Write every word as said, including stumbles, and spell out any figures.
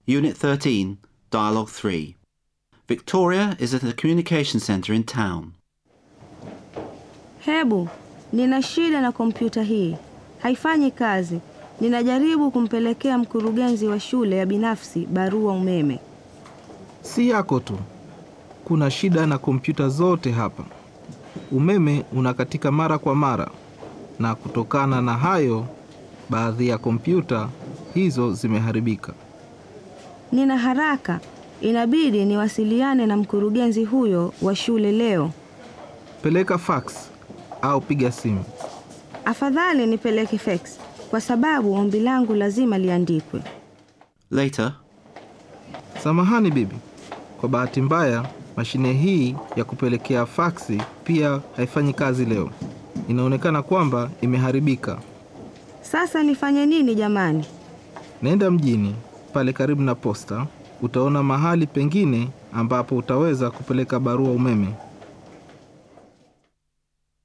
Unit thirteen, Dialogue three. Victoria is at the communication centre in town. Hebu, nina shida na kompyuta hii. Haifanyi kazi. Ninajaribu kumpelekea mkurugenzi wa shule ya binafsi barua umeme. Si yako tu. Kuna shida na kompyuta zote hapa. Umeme unakatika mara kwa mara. Na kutokana na hayo, baadhi ya kompyuta hizo zimeharibika. Nina haraka. Inabidi niwasiliane na mkurugenzi huyo wa shule leo. Peleka fax au piga simu. Afadhali nipeleke fax kwa sababu ombi langu lazima liandikwe. Later. Samahani bibi. Kwa bahati mbaya, mashine hii ya kupelekea faksi pia haifanyi kazi leo. Inaonekana kwamba imeharibika. Sasa nifanye nini jamani? Nenda mjini, pale karibu na posta. Utaona mahali pengine ambapo utaweza kupeleka barua umeme.